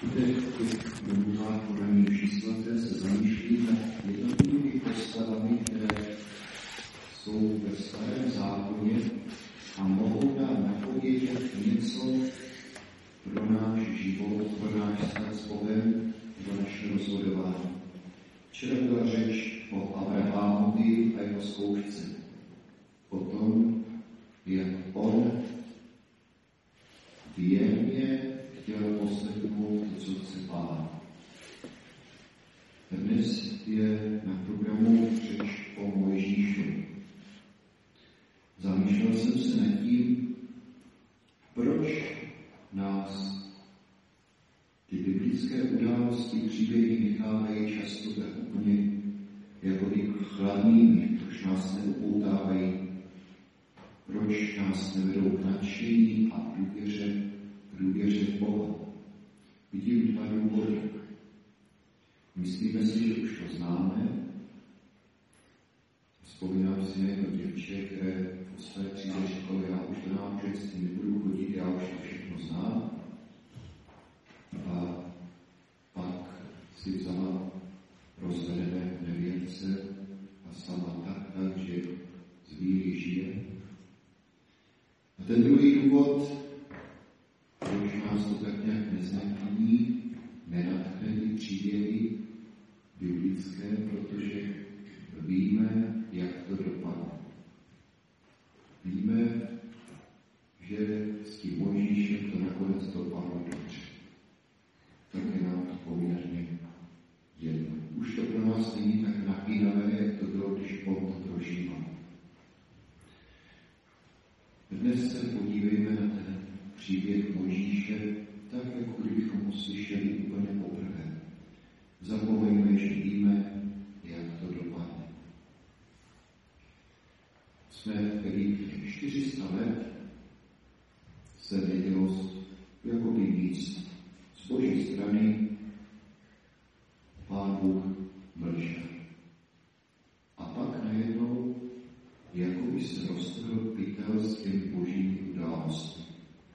V domluvách podaných číslaté se zamýšlí nad jednotlivými postavami, které jsou ve Starém zákoně a mohou nám napovědět něco pro náš život, pro náš vztah s Bohem, pro naše rozhodování. Včera byla řeč o Abrahamovi a jeho zkoušce. O tom, jak on věrně chtěl poslechnout to, co chce Pán. Dnes je na programu řeč o Mojžíšovi. Zamýšlel jsem se nad tím, proč nás ty biblické události, příběhy nechávají často tak úplně jakoby chladnými, proč nás neupoutávají, proč nás nevedou k nadšení a důvěře v Boha. Vidím dva důvody. Myslíme si, že už to známe. Vzpomínám si na jedno děvče, které v své třídě říkalo, já už do náboženství nebudu chodit, já už to všechno znám. A pak si vzala rozvedené nevěrce a sama tak, že z víry žije. A ten druhý důvod, proč nás to tak nějak neznepíní, nenadchne ty příběhy biblické, protože víme, jak to dopadne. Víme, že s tím Mojžíšem to nakonec dopadlo dobře. Tak je nám to poměrně jedno. Už to pro nás není tak napínavé, jak to bylo, když on to prožíval. Dnes se podívejme na ten příběh Mojžíše, tak jako kdybychom ho slyšeli úplně poprvé. Zapomeňme, že víme, jak to dopadne. Jsme v Egyptě 400 let, se nedělo jakoby nic. Z Boží strany Pán Bůh mlčel. A pak najednou jakoby se roztrhl pytel s těmi božími událostmi.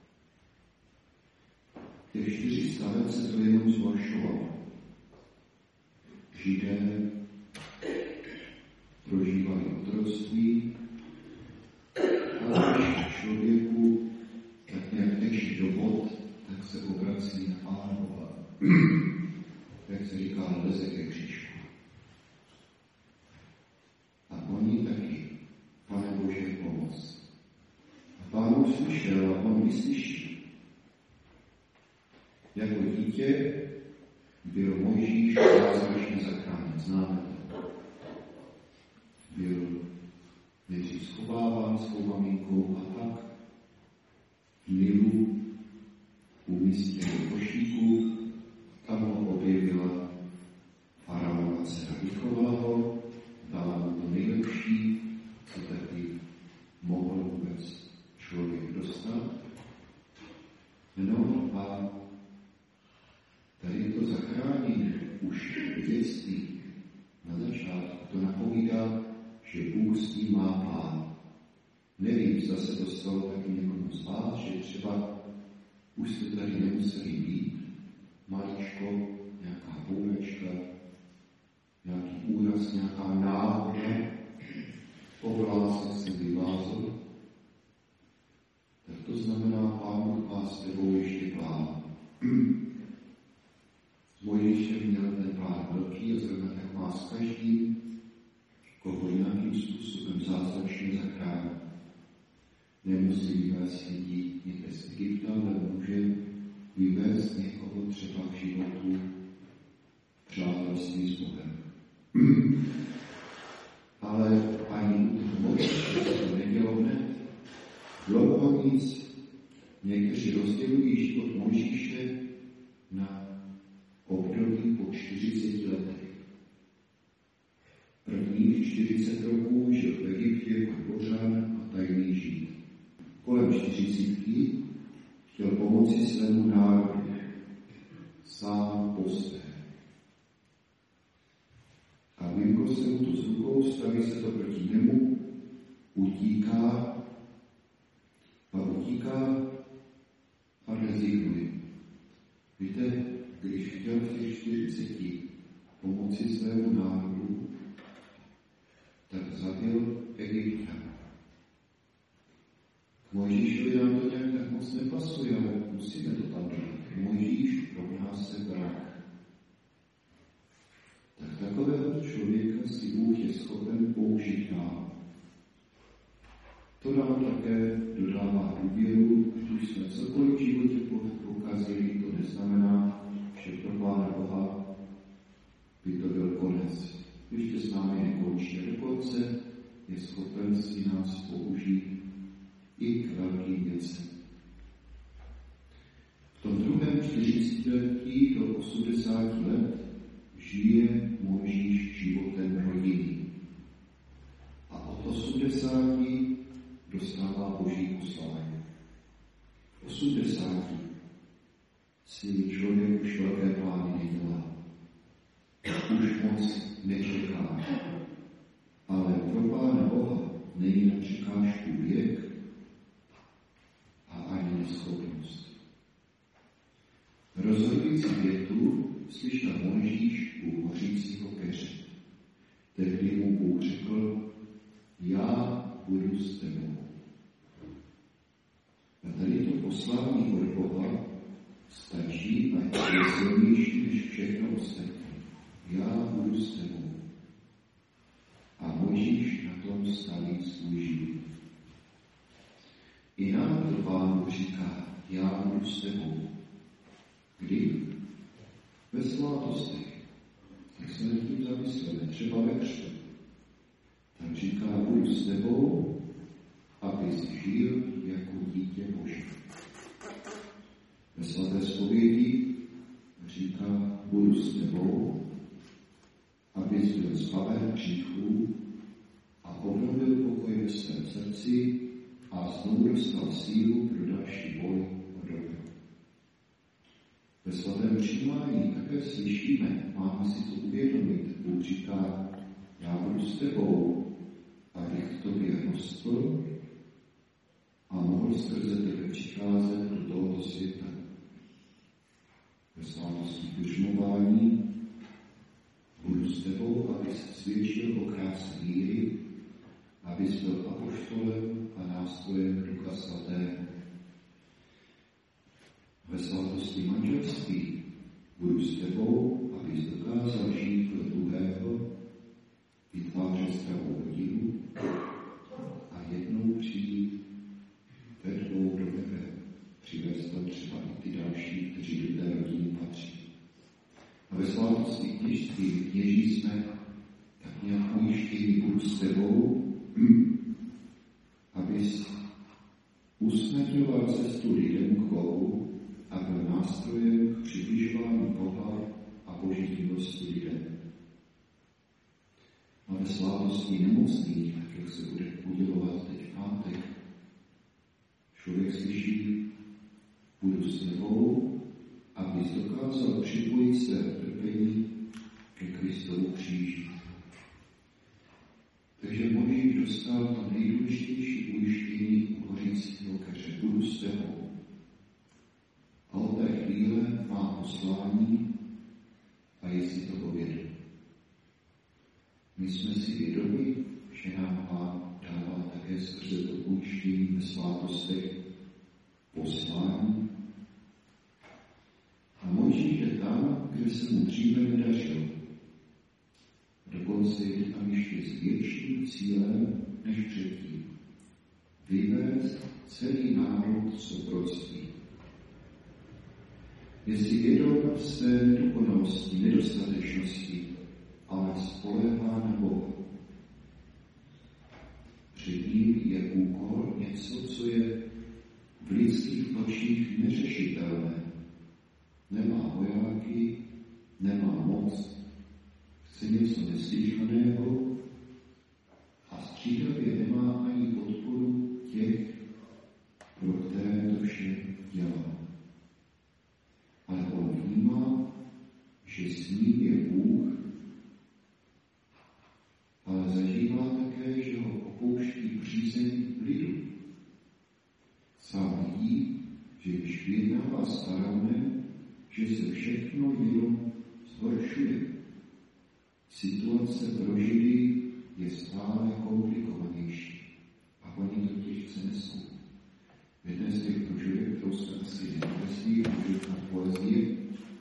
Těch 400 let se to jenom zhoršovalo. Židé prožívali otroctví a když člověku tak nějak teší do bod, tak se obrací na Pána Boha. Jak se říká, leze ke křížku. A oni taky, Pane Bože, pomoc. A Pán Bůh slyšel a on vyslyší. Jako dítě byl Mojžíš zázračně zachráněn. Známe to. Byl nejdřív schováván svou maminkou a pak v Nilu umístěn do košíku, tam ho objevila faraonova dcera, vychovala ho, dala mu to nejlepší, co taky mohl vůbec člověk dostat. No a tady to zachránění už v dětství na začátku to napovídá, že Bůh s ním má plán. Nevím, zda se to stalo taky někomu z vás, že třeba už jste tady nemuseli být, maličko, nějaká bourečka, nějaký úraz, nějaká náhoda, povlásek se vyvázl, tak to znamená, Pán Bůh má s tebou ještě plán. S Mojžíšem měl ten plán velký a zrovna tak má s každým, koho nějakým způsobem zázračně zachránit. Nemusí vyvést lidí někde z Egypta, ale může vyvést někoho třeba v životu přátelství s Bohem. Ale ani u toho Mojžíše to nedělo hned. Dlouho nic. Někteří rozdělují život Mojžíše na období po 40 letech. Prvních 40 roků žil v Egyptě jako pořád a tajný žid. Kolem 40 chtěl pomoci svému národu sám po své. A vymkl se mu to z rukou, staví se to proti němu, utíká a rezignuje. Víte, když chtěl v těch 40 pomoci svému národu, tak zabil Egypta. K Mojžíšovi nám to nějak tak moc nepasuje, ale musíme to tam dát. Mojžíš rovná se vrah. Tak takového člověka si Bůh je schopen použít dál. To nám také dodává důvěru, když jsme cokoliv v životě pokazili, to neznamená, že pro Pána Boha by to byl konec. Ještě s námi nekončí, dokonce je schopen si nás použít i k velkým věcem. V tom druhém 40 do 80 let žije Mojžíš životem rodiny. A od 80 dostává Boží poslání. V 80 si člověk už velké plány nedělá. Už moc nečeká. Ale pro Pána Boha není na překážku věk a ani neschopnost. Rozhodující větu slyšel Mojžíš u hořícího keře. Tehdy mu Bůh řekl, já budu s tebou. A tady to poslání od Boha stačí a je silnější než všechno ostatní. Já budu s tebou. A Mojžíš na tom staví svůj život. I nám to Pán říká, já budu s tebou. Kdy? Ve svátostech. Tak se nad tím zamysleme, třeba ve křtu. Tak říká, budu s tebou, abys žil jako dítě Boží. Ve svaté zpovědi říká, budu s tebou, abys byl zbaven hříchů a obnovil pokoj ve svém srdci a znovu dostal sílu pro další boj o dobro. Ve svatém přijímání také slyšíme, máme si to uvědomit, Bůh říká, já budu s tebou, abych k tobě rostl a mohl skrze tebe přicházet do tohoto světa. Ve svátosti křmování budu s tebou, abys svědčil o kráse víry, abys byl apoštolem a nástrojem Ducha Svatého. Ve svátosti manželství budu s tebou, abys dokázal žít pro druhého, vytvářet zdravou rodinu a jednou přijít ve dvou do nebe, přivést tam třeba i ty další, kteří do té rodiny patří. A ve svátosti kněžství kněží jsme tak nějak ujištění, budu s tebou, abys usnadňoval cestu lidem k Bohu a byl nástrojem k přibližování Boha a Boží milosti lidem. A ve svátosti nemocných, tak jak se bude udělovat teď v pátek, člověk slyší, budu s tebou, abys dokázal připojit své utrpení ke Kristovu kříži. Takže Mojžíš dostal to nejdůležitější ujištění u hořícího keře, budu s tebou. A od té chvíle má poslání a je si toho vědom. My jsme si vědomi, že nám Pán dává také skrze to ujištění ve svátostech poslání. A Mojžíš je tam, kde se mu dříve nedařilo. Dokonce je tam ještě s větším cílem než předtím. Vyvést celý národ z otroctví. Je si vědom své nedokonalosti, nedostatečnosti, ale spoléhá na Boha. Před ním je úkol něco, co je v lidských očích neřešitelné. Nemá vojáky, nemá moc, chce něco neslychaného a střídavě nemá ani podporu těch, pro které to vše dělá. Ale on vnímá, že s ním je Bůh, ale zažívá také, že ho opouští přízeň lidu. Sám vidí, že když vyjednává s faraonem, že se všechno jenom zhoršuje. Situace pro Židy je stále komplikovanější a oni totiž chce nesou. V jedné z těch brožurek, kterou jsme asi nekreslí, brožurka poezie,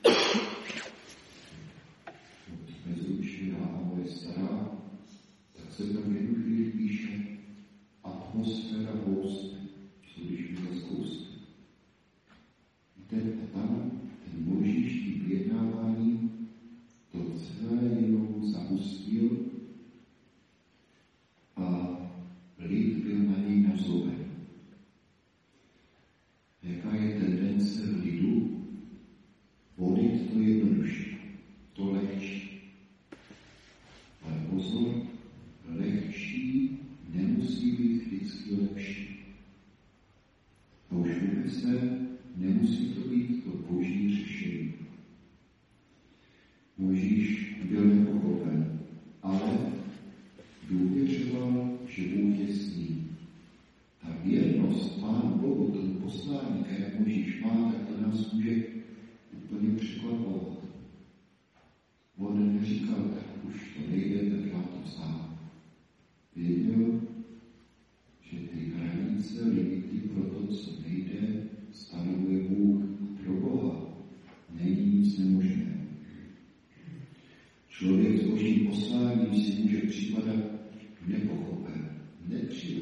Nezručná a moje stará, tak se tam jednu chvíli píše atmosféra housty, co když mi zazkousne. Víte, a tam ten Mojžíš tím vyjednáváním to celé jenom zahustil a lid byl na něj nazloven. Jaká je tendence v lidu? Vodit to jednodušší, to lehčí. Ale pozor, lehčí nemusí být vždycky lepší. A už vůbec nemusí to být to boží řešení. Mojžíš byl nepochopen, ale důvěřoval, že Bůh je s ním. Ta věrnost Pánu Bohu, tomu poslání, které Mojžíš má, tak to nás může úplně překvapovat. On neříkal, tak už to nejde, tak já to sám. Věděl, že ty hranice, limity pro to, co nejde, stanovuje Bůh a pro Boha. Není nic nemožného. Člověk s božím posláním si může připadat nepochopen, nepřijat.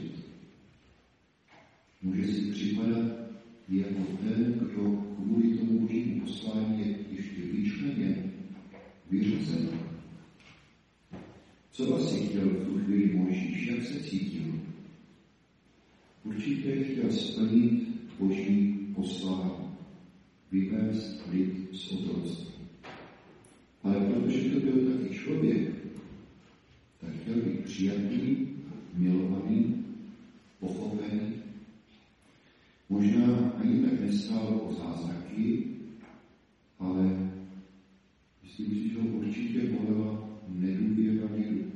Může si připadat jako ten, kdo kvůli tomu božímu poslání je ještě vyčleněn, vyřazen. Co asi chtěl v tu chvíli Mojžíš, jak se cítil? Určitě chtěl splnit boží poslání, vyvést lid z otroctví. Ale protože to byl taky člověk, tak chtěl být přijatý, milovaný, pochopený. Možná ani tak nestálo o zázraky, ale myslím si, že ho určitě bolela nedůvěra lidu.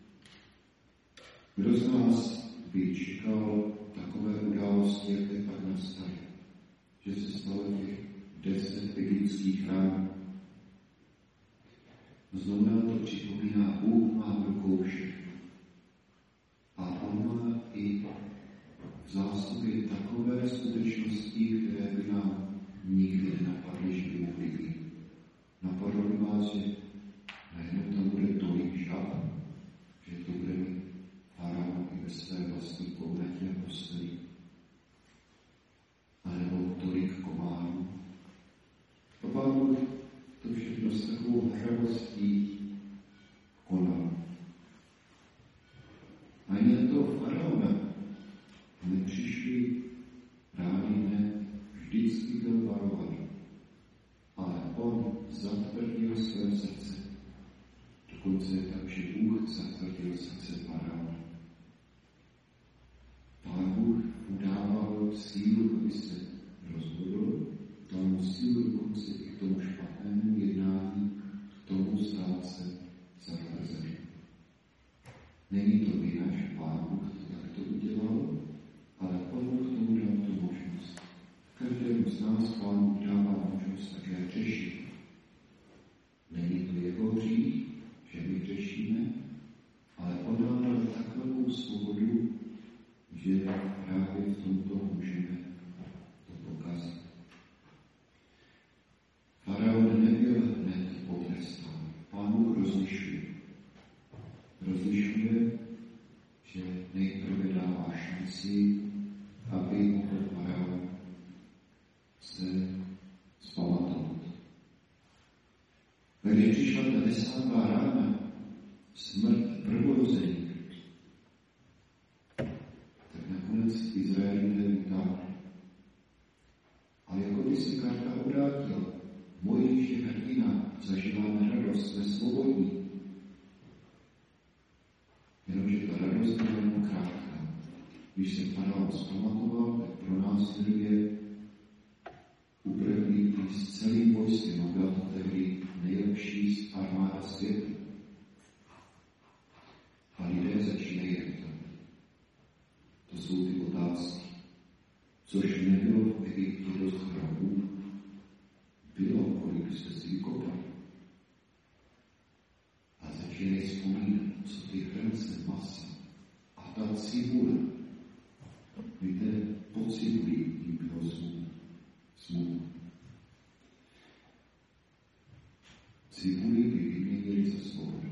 Kdo z nás by čekal takové události, jaké pak nastaly? Že se stalo těch 10 egyptských rán. Znovu nám to připomíná, Bůh má v rukou všechno. A on má i v zásobě takové skutečnosti, které by nám nikdy nenapadly, že by mohly být. Napadlo by vás, že najednou tam bude tolik žab, že to bude mít faraon i ve své vlastní komnatě a posteli. A nebo tolik komárů. A Pán Bůh to všechno s takovou hravostí konal. A jen toho faraona nepřišli rány dne, vždycky byl varovaný. Ale on zatvrdil své srdce. Dokonce tak, že Bůh zatvrdil srdce faraona. Pán Bůh mu dával sílu, aby se rozhodl, dal mu sílu dokonce i k tomu špatnému jednání, k tomu stát se zatvrzeným. Není to vina, že Pán Bůh to udělal, ale on mu k tomu dal tu možnost. Každému z nás Pán Bůh dává možnost také řešit. Není to jeho hřích, že my řešíme, ale on nám dal takovou svobodu, že právě v tomto můžeme to pokazit. Faraon nebyl hned potrestán. Pán Bůh rozlišuje. Rozlišuje, že nejprve dává šanci, aby mohl faraon se zpamatovat. A když přišla ta 10. rána, smrt prvorozených, tak nakonec Izraelité vytáhli. Ale jako by se karta obrátila, Mojžíš je hrdina, zažíváme radost, jsme svobodní. Jenomže ta radost byla jenom krátká. Když se faraon zpamatoval, tak pro nás je uprchlíky s celým vojskem a byla to tehdy nejlepší armáda světa. A lidé začínají reptat. To jsou ty otázky. Což nebylo v Egyptě dost hrobů, bylo, kolik jste si vykopali. A začínají vzpomínat, co ty hrnce masa a ta cibule. Víte, po cibuli jim bylo smutno. Cibuli by vyměnili za svobodu.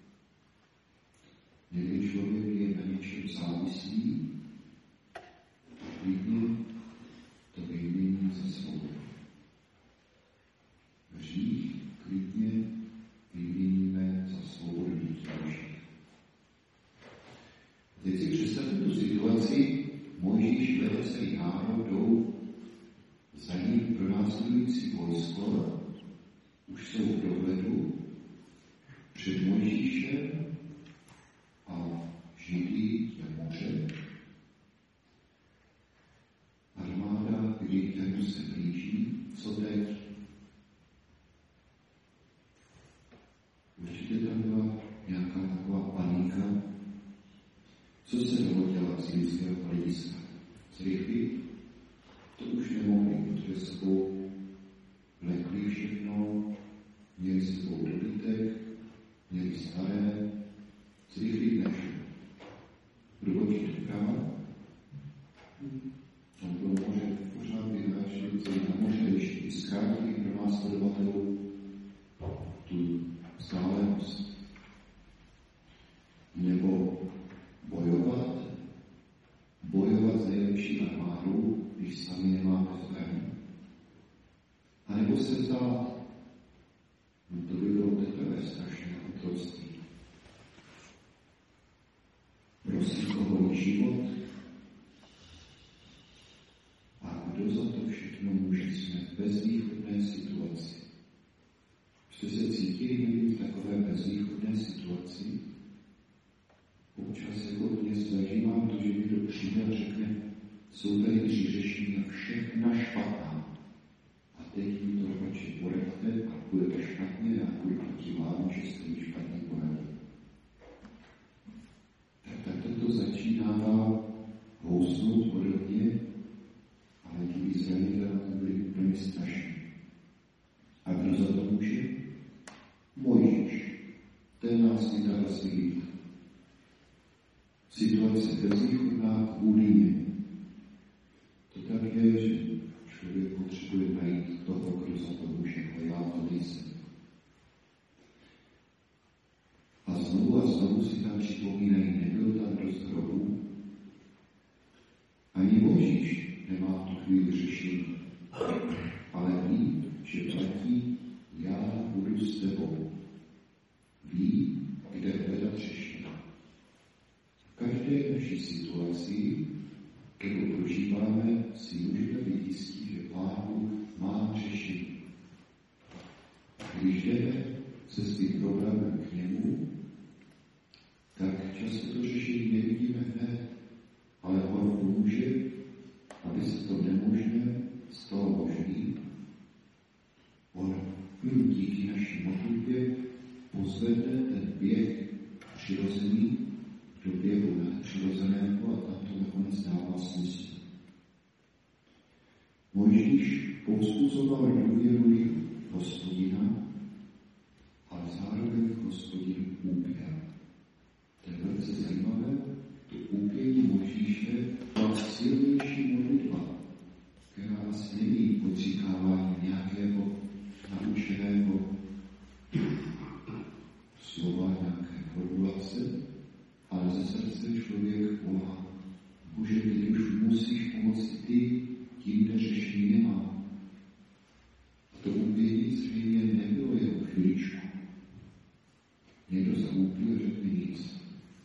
Někdy člověk je na něčem závislý a klidně to vymění za svobodu. Hřích klidně vyměníme za svobodu dalších. Teď si představte tu situaci, Mojžíš vede celý národ, jdou za ním pronásledující vojsko, už jsou v dohledu před Mojžíšem a Židy je moře. Armáda, kterou se blíží, co teď? Určitě tam byla nějaká taková panika. Co se dalo dělat z lidského hlediska? Zrychlit? To už nemohli, protože sebou vlekli všechno, měli sebou dobytek, měli staré, zrychlit nešlo. Průvodčí doprava, tam bylo moře, pořád vyhrášili celý na moře, ještě zkrátili pro následovatelů tu vzdálenost. Nebo bojovat s nejlepší armádou, když sami nemáme zbraň. A nebo se vzdát. No to by bylo teprve strašné otroctví. Prosím koho život. A kdo za to všechno může? Jsme v bezvýchodné situaci. Jste se cítili někdy v takové bezvýchodné situaci? Občas jako dnes zažívám to, že někdo přijde a řekne, jsou tady 3 řešení a všechna špatná. A teď mi to radši poradte a budete špatně a půjdu proti vám, že jste mi špatně poradili. Tak to začínává housnout podobně, ale ti Izraelité byli úplně strašní. A kdo za to může? Mojžíš. Ten nás vytáhl z Egypta. Situace bezvýchodná kvůli němu. To tak je, že člověk potřebuje najít toho, kdo za to může, a já to nejsem. A znovu si tam připomínají, nebyl tam dost hrobů. Ani Mojžíš nemá v tu chvíli řešení, ale ví, že platí, já budu s tebou. Ví, kde hledat řešení. V každé naší situaci, kterou prožíváme, si můžeme být jistí, že Pán Bůh má řešení. Když jdeme se s tím problémem k němu, tak často to řešení nevidíme hned, ale on pomůže, aby se to nemožné stalo možný. On díky naší modlitbě pozvedne ten běh přirozený do běhu nepřirozeného a tam to nakonec dává smysl. Mojžíš povzbuzoval důvěru Hospodina, ale zároveň Hospodin úpěl. To je velice zajímavé. To úpění Mojžíše byla silnější modlitba, která asi není odříkávání nějakého naučeného slova, nějaké formulace, ale ze srdce člověk volá. Bože, ty už musíš pomoci ty, tím, kde řešení nemá. A to úpění zřejmě nebylo jeho chvíličku. Někdo zaúpil, řekne nic.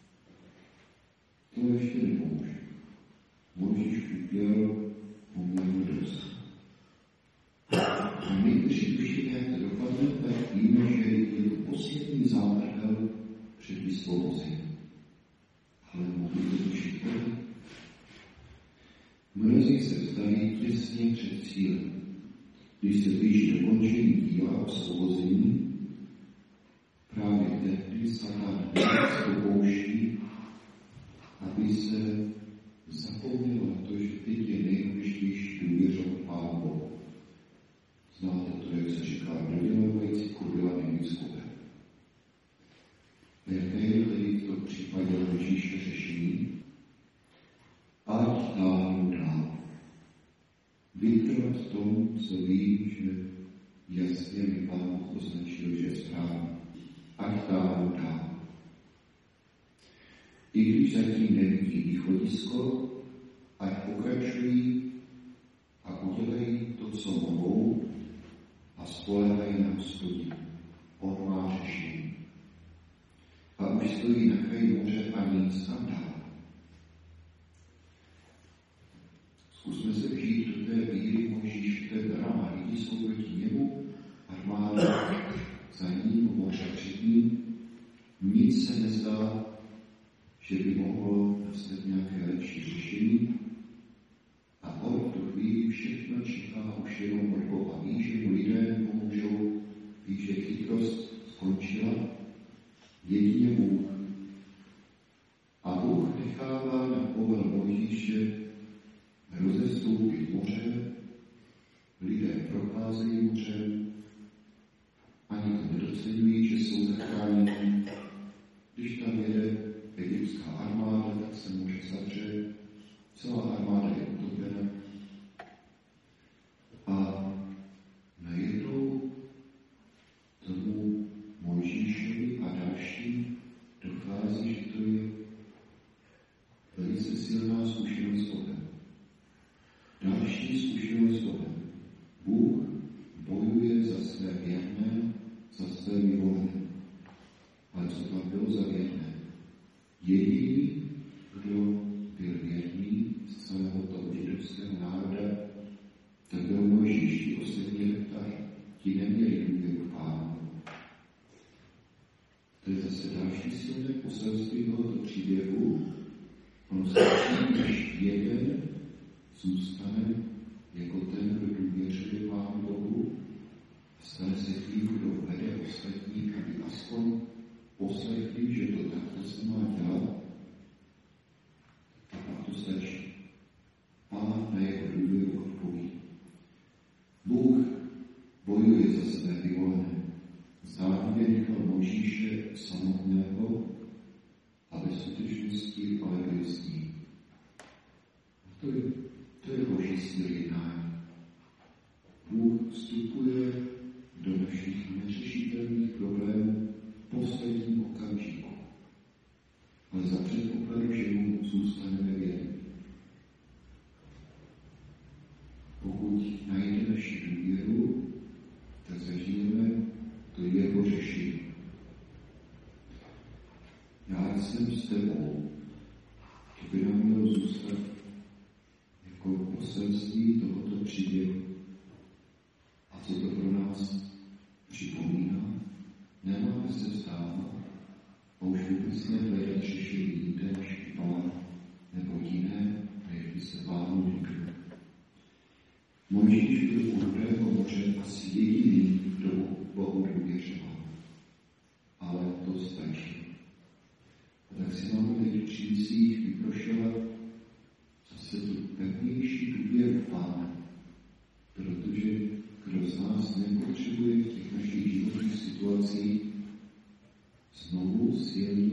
To ještě nepomůže. Mojžíš úpěl poměrně dost. A my, kteří tušíme, jak to dopadne, tak víme, že je to poslední závrhel před vysvobozením. Ale mohli to všichni. Mnozí se vzdali těsně před cílem. Když se blíží dokončení díla osvobození, právě tehdy Satan se dopouští, aby se zapomnělo na to, že teď je nejdůležitější důvěřovat Pánu Bohu. Znáte to, jak se říká, kdo mi Pán Bůh označil, že je správný. Ať táhnou dál. I když zatím nevidí východisko, ať pokračují a udělají to, co mohou a spoléhají na Hospodina. On má řešení. A už stojí na kraji moře a nic tam dál. Zkusme se vžít do té víry Mojžíš, té drama. Lidi jsou proti němu, armáda za ním, moře před ním. Nic se nezdá, že by mohlo nastat nějaké lepší řešení. A on v tu chvíli všechno čeká už jenom od Boha. Ví, že mu lidé pomůžou, ví, že chytrost skončila, jedině Bůh. A Bůh nechává na povel Mojžíše rozestoupit moře, lidé procházejí mořem, ani to nedocenují, že jsou zachráněni. Když tam jede egyptská armáda, tak se moře zavře, celá armáda je utopena. A najednou tomu Mojžíšovi a dalším dochází, že to je velice silná zkušenost s Bohem. Další zkušenost s Bohem. Bůh bojuje za své věrné, za své milovné. Ale co tam bylo za věrné? Jediný, kdo byl věrný z celého toho židovského národa, tak byl Mojžíš, ti ostatní reptali. Ti neměli důvěru v Pánu. To je zase další silné poselství tohoto příběhu. On stačí, když jeden zůstane jako ten, kdo důvěřuje Pánu Bohu a stane se tím, kdo vede ostatní, aby aspoň poslechli, že to takto se má dělat. A pak to stačí. Pán na jeho důvěru odpoví. Bůh bojuje za své vyvolené. Zdánlivě nechal Mojžíše samotného a ve skutečnosti ale byl s ním. To je Boží styl jednání. Bůh vstupuje do našich neřešitelných problémů v posledním okamžiku. Ale za předpokladu, že mu zůstaneme věrní. Pokud najde naši důvěru, tak zažijeme to jeho řešení. Já jsem s tebou, to by nám mělo zůstat jako poselství tohoto příběhu. A co to pro nás připomíná? Nemáme se vzdávat a už vůbec nehledat řešení jinde než Pán nebo jiné, než by se Pánu líbilo. Mojžíš byl u Rudého moře asi jediný, kdo Bohu důvěřoval. Ale to stačí. A tak si máme teď v přících vyprošovat zase tu pevnější důvěru Pána, protože kdo z nás nepotřebuje v těch našich životních situacích znovu silný